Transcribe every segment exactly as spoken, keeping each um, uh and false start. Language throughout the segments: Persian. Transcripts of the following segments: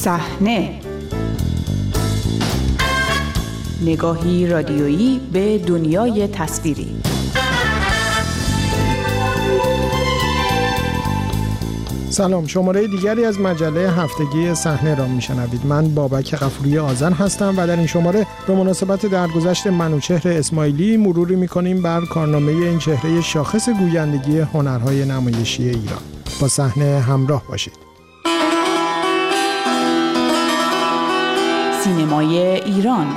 صحنه، نگاهی رادیویی به دنیای تصویری. سلام، شماره دیگری از مجله هفتگی صحنه را میشنوید. من بابک غفوری آذر هستم و در این شماره به مناسبت درگذشت منوچهر اسماعیلی مروری میکنیم بر کارنامه این چهره شاخص گویندگی هنرهای نمایشی ایران. با صحنه همراه باشید. سینمای ایران.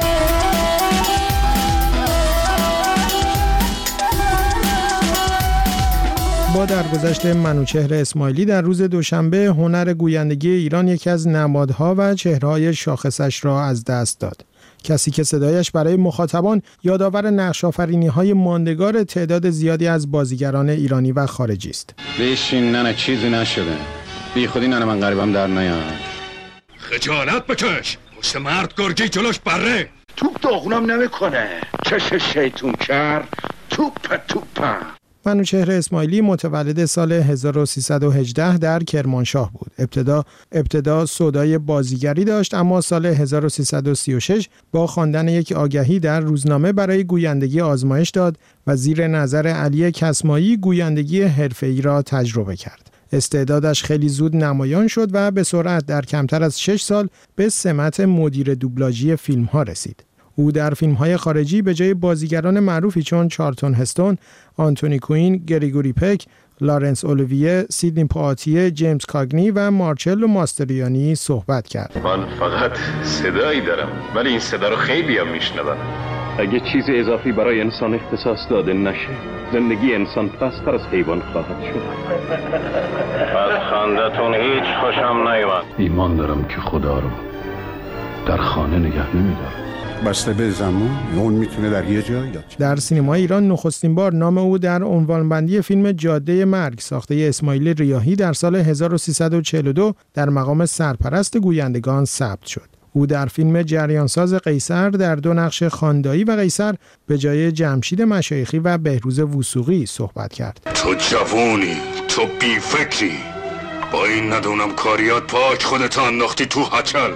با درگذشت منوچهر اسماعیلی در روز دوشنبه هنر گویندگی ایران یکی از نمادها و چهره‌های شاخصش را از دست داد. کسی که صدایش برای مخاطبان یادآور نقش‌آفرینی‌های ماندگار تعداد زیادی از بازیگران ایرانی و خارجی است. بشین، نه نه چیزی نشده. بی خودی نه من غریبم در نیاد. خجالت بکش. پشت مرد گرگی جلوش بره. توپ داغونم نمیکنه. چش شیطون کر. توپ توپ. منوچهر اسماعیلی متولد سال هزار و سیصد و هجده در کرمانشاه بود. ابتدا ابتدا سودای بازیگری داشت، اما سال هزار و سیصد و سی و شش با خواندن یک آگهی در روزنامه برای گویندگی آزمایش داد و زیر نظر علی کسمایی گویندگی حرفه‌ای را تجربه کرد. استعدادش خیلی زود نمایان شد و به سرعت در کمتر از شش سال به سمت مدیر دوبلاژی فیلم‌ها رسید. او در فیلم‌های خارجی به جای بازیگران معروفی چون چارلتون هستون، آنتونی کوین، گریگوری پک، لارنس اولیویه، سیدنی پوآتیه، جیمز کاگنی و مارچلو ماستریانی صحبت کرد. من فقط صدایی دارم، ولی این صدا رو خیلی هم میشنوم. اگه چیز اضافی برای انسان اختصاص داده نشه، زندگی انسان پست‌تر از حیوان خواهد شد. از خندتون هیچ خوشم نیومد. ایمان دارم که خدا رو در خانه نگه نمیداره. بسته به زمان، اون میتونه در یه جا یا در سینمای ایران نخستین بار نام او در عنوانبندی فیلم جاده مرگ ساخته اسماعیل ریاحی در سال هزار و سیصد و چهل و دو در مقام سرپرست گویندگان ثبت شد. او در فیلم جریانساز قیصر در دو نقش خاندایی و قیصر به جای جمشید مشایخی و بهروز وثوقی صحبت کرد. تو جوونی، تو بی فکری، با این ندونم کاریات پاک خودت انداختی تو هچل.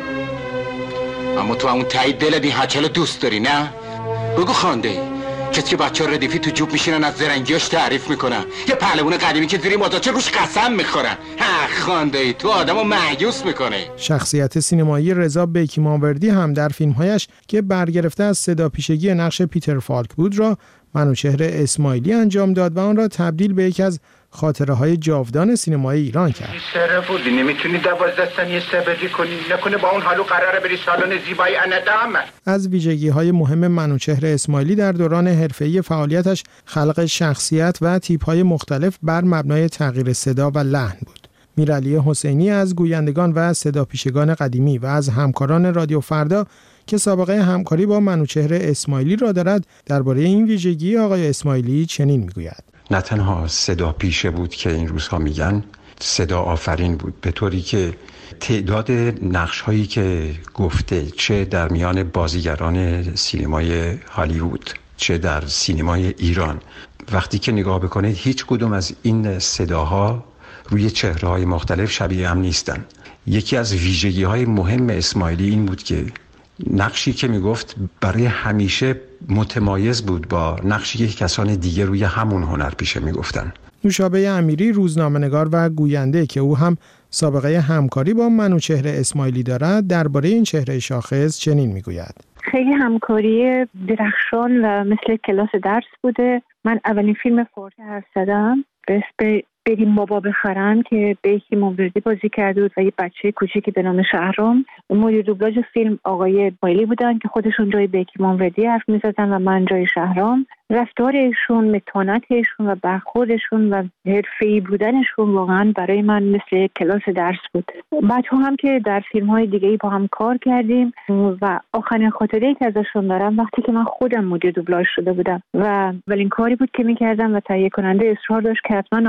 اما تو همون تایید دلت این هچل دوست داری، نه؟ بگو خانده ای کسی که بچه ها ردیفی تو جوب میشینن از زرنگیاش تعریف میکنن، یه پهلوان قدیمی که زیری مازاچه روش قسم میخورن. ها خانده ای تو آدمو مایوس میکنه. شخصیت سینمایی رضا بیکیمانوردی هم در فیلمهایش که برگرفته از صدا پیشگی نقش پیتر فالک بود را منوچهر اسماعیلی انجام داد و آن را تبدیل به یکی از خاطره های جاودان سینمای ایران کرد. سر بودی نمیتونی دوازده ثانیه صبری کنی، نکنه با اون حالو قراره بری سالن زیبایی اندام. از ویژگی های مهم منوچهر اسماعیلی در دوران حرفه‌ای فعالیتش خلق شخصیت و تیپ های مختلف بر مبنای تغییر صدا و لحن بود. میرعلی حسینی از گویندگان و صداپیشگان قدیمی و از همکاران رادیو فردا که سابقه همکاری با منوچهر اسماعیلی را دارد درباره این ویژگی آقای اسماعیلی چنین میگوید. نه تنها صدا پیشه بود که این روزها میگن، صدا آفرین بود، به طوری که تعداد نقش هایی که گفته چه در میان بازیگران سینمای هالیوود چه در سینمای ایران، وقتی که نگاه بکنید هیچ کدوم از این صداها روی چهره‌های مختلف شبیه هم نیستن. یکی از ویژگی‌های مهم اسماعیلی این بود که نقشی که میگفت برای همیشه متمایز بود با نقشی که کسان دیگه روی همون هنر پیشه میگفتن. نوشابه امیری روزنامه‌نگار و گوینده که او هم سابقه همکاری با منوچهر اسماعیلی دارد درباره این چهره شاخص چنین میگوید. خیلی همکاری درخشان و مثل کلاس درس بوده. من اولین فیلم فارسی حرف زدم به اسم بریم بابا بخرن که بیکیمانوردی بازی کرده بود و یه بچه کوچیکی به نام شهرام. مدیر دوبلاژ فیلم آقای اسماعیلی بودن که خودشون جای بیکیمانوردی حرف می‌زدن و من جای شهرام. رفتارشون، متانتشون و برخوردشون و حرفه‌ای بودنشون واقعا برای من مثل کلاس درس بود. بعدها هم که در فیلم‌های دیگه‌ای با هم کار کردیم و آخرین خاطره‌ای که ازشون دارم وقتی که من خودم مدیر دوبلاژ شده بودم و اولین کاری بود که می‌کردم و تهیه کننده اصرار داشت که حتما آقای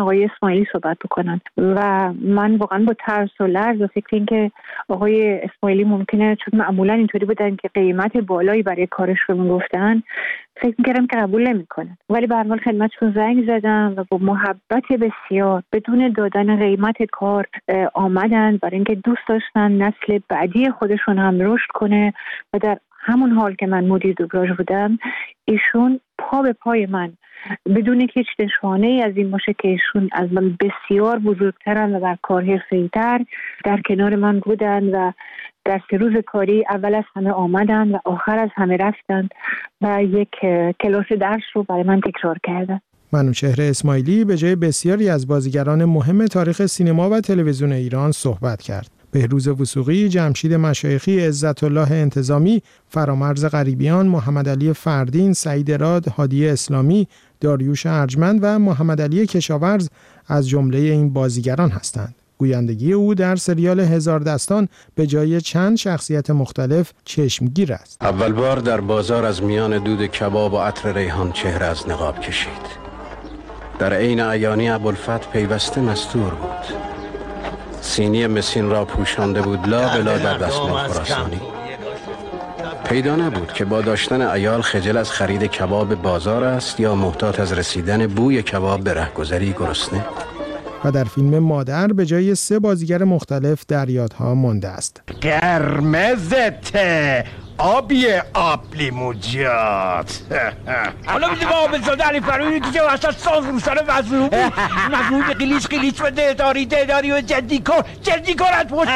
اسماعیلی صحبت بکنن و من واقعا با ترس و لرز و فکر این که آقای اسماعیلی ممکنه، چون معمولا اینطوری بودن که قیمت بالایی برای کارش رو میگفتن، فکر میکردم که قبول نمیکنن. ولی به هر حال خدمتشون زنگ زدم و با محبت بسیار بدون دادن قیمت کار آمدن، برای اینکه دوست داشتن نسل بعدی خودشون هم رشد کنه و در همون حال که من مدیر دوبلاژ بودم ایشون پا به پای من بدون که هیچ نشانه‌ای از این باشه که ایشون از من بسیار بزرگترن و در کار حرفه‌ای‌تر در کنار من بودن و در سه روز کاری اول از همه آمدن و آخر از همه رفتن و یک کلاس درس رو برای من تکرار کردن. منوچهر اسماعیلی به جای بسیاری از بازیگران مهم تاریخ سینما و تلویزیون ایران صحبت کرد. بهروز وثوقی، جمشید مشایخی، عزت الله انتظامی، فرامرز غریبیان، محمد علی فردین، سعید راد، هادی اسلامی، داریوش ارجمند و محمد علی کشاورز از جمله این بازیگران هستند. گویندگی او در سریال هزار دستان به جای چند شخصیت مختلف چشمگیر است. اول بار در بازار از میان دود کباب و عطر ریحان چهره از نقاب کشید. در عین عیانی ابوالفتح پیوسته مستور بود. سینی مسین را پوشانده بود لا بلا در دستمال خراسانی. پیدا نبود که با داشتن عیال خجل از خرید کباب بازار است یا محتاط از رسیدن بوی کباب به رهگذری گرسنه. و در فیلم مادر به جای سه بازیگر مختلف در یادها مانده است. قرمزته آبی آب لیموجات. حالا میده با آب زاده علی فرمی که جا وسط ساز روسانه وزنو بود مزنون به قلیش قلیش و دهداری دهداری و جدی کن جدی کن از پشت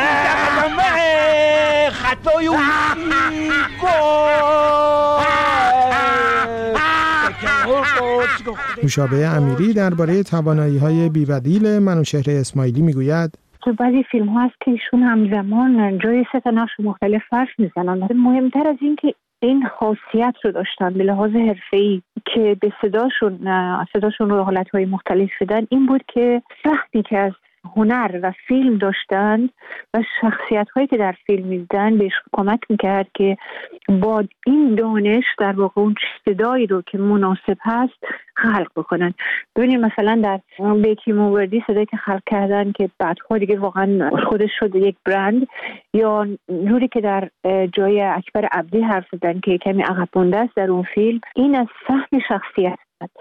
خطای اون مشابه امیری درباره توانایی‌های بی‌بدیل منوچهر اسماعیلی میگوید: تو بعضی فیلم ها هست که ایشون همزمان جای سه تا نقش مختلف فرش میزنن. مهمتر از این که این خاصیت رو داشتن به لحاظ حرفه‌ای که به صداشون صداشون رو حالت‌های مختلف شدن، این بود که وقتی که از هنر و فیلم داشتن و شخصیت‌هایی که در فیلم می‌دیدن بهش کمک می‌کرد که با این دانش در واقع اون صدایی رو که مناسب هست خلق بکنن. ببینید مثلا در بیکی موردی صدایی که خلق کردن که بعدها دیگه واقعا خودش شده یک برند، یا نوری که در جای اکبر عبدی حرف زدن که کمی عقب مونده است در اون فیلم، این از فهم شخصیت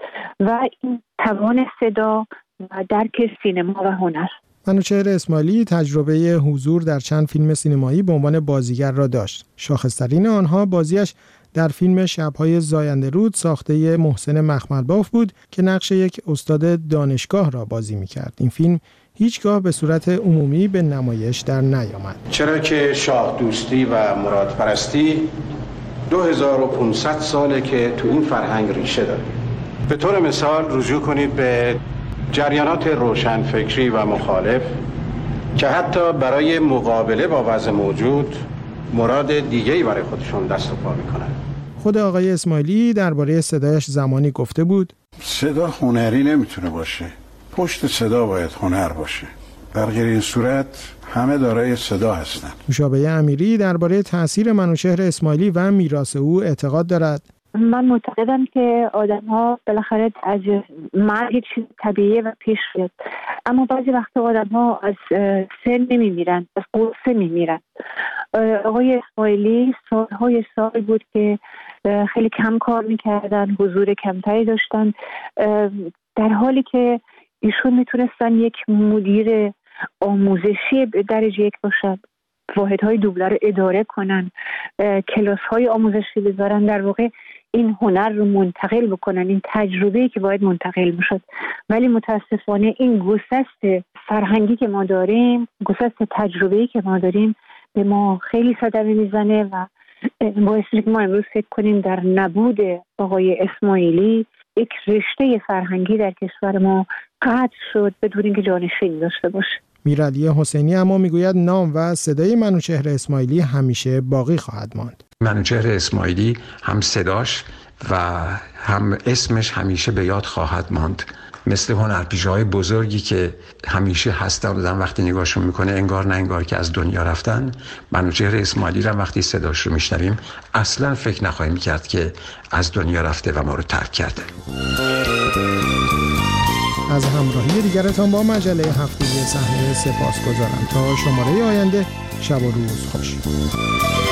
و این توان صدا و درک سینما و هنر. منوچهر اسماعیلی تجربه حضور در چند فیلم سینمایی به عنوان بازیگر را داشت. شاخص‌ترین آنها بازیش در فیلم شب‌های زاینده رود ساخته محسن مخملباف بود که نقش یک استاد دانشگاه را بازی می‌کرد. این فیلم هیچگاه به صورت عمومی به نمایش در نیامد. چرا که شاه دوستی و مرادپرستی دو هزار و پانصد ساله که تو این فرهنگ ریشه داره. به طور مثال رجوع کنید به جریانات روشنفکری و مخالف که حتی برای مقابله با وضع موجود مراد دیگه‌ای برای خودشون دست و پا میکنن. خود آقای اسماعیلی درباره صدایش زمانی گفته بود: صدا هنری نمیتونه باشه، پشت صدا باید هنر باشه، در غیر این صورت همه دارای صدا هستن. مشابه امیری درباره تأثیر منوچهر اسماعیلی و میراث او اعتقاد دارد: من معتقدم که آدم‌ها بالاخره از مرگ یک چیز طبیعیه و پیش میاد، اما بعضی وقتا آدم‌ها از سن نمیمیرن، از قصه میمیرن. آقای اسماعیلی سالهای سال بود که خیلی کم کار میکردن، حضور کمتری داشتن، در حالی که ایشون میتونستن یک مدیر آموزشی درجه یک باشن، واحدهای دوبله رو اداره کنن، کلاس‌های آموزشی بذارن، در واقع این هنر رو منتقل بکنن، این تجربه‌ای که باید منتقل بشد. ولی متاسفانه این گسست فرهنگی که ما داریم، گسست تجربه‌ای که ما داریم به ما خیلی صدمه میزنه و باعث میشه که ما امروز فکر کنیم در نبود آقای اسماعیلی یک رشته فرهنگی در کشور ما قطع شد بدون اینکه جانشین داشته باشه. میرعلی حسینی اما میگوید نام و صدای منوچهر اسماعیلی همیشه باقی خواهد ماند. منوچهر اسماعیلی هم صداش و هم اسمش همیشه به یاد خواهد ماند. مثل هنرپیشه‌های بزرگی که همیشه هستن، آدم وقتی نگاهشون میکنه انگار نه انگار که از دنیا رفتن. منوچهر اسماعیلی را وقتی صداش رو میشنویم اصلا فکر نخواهیم کرد که از دنیا رفته و ما رو ترک کرده. از همراهی دیگرتان با مجله هفتگی صحنه سپاسگزارم. تا شماره آینده شب و روز خوش.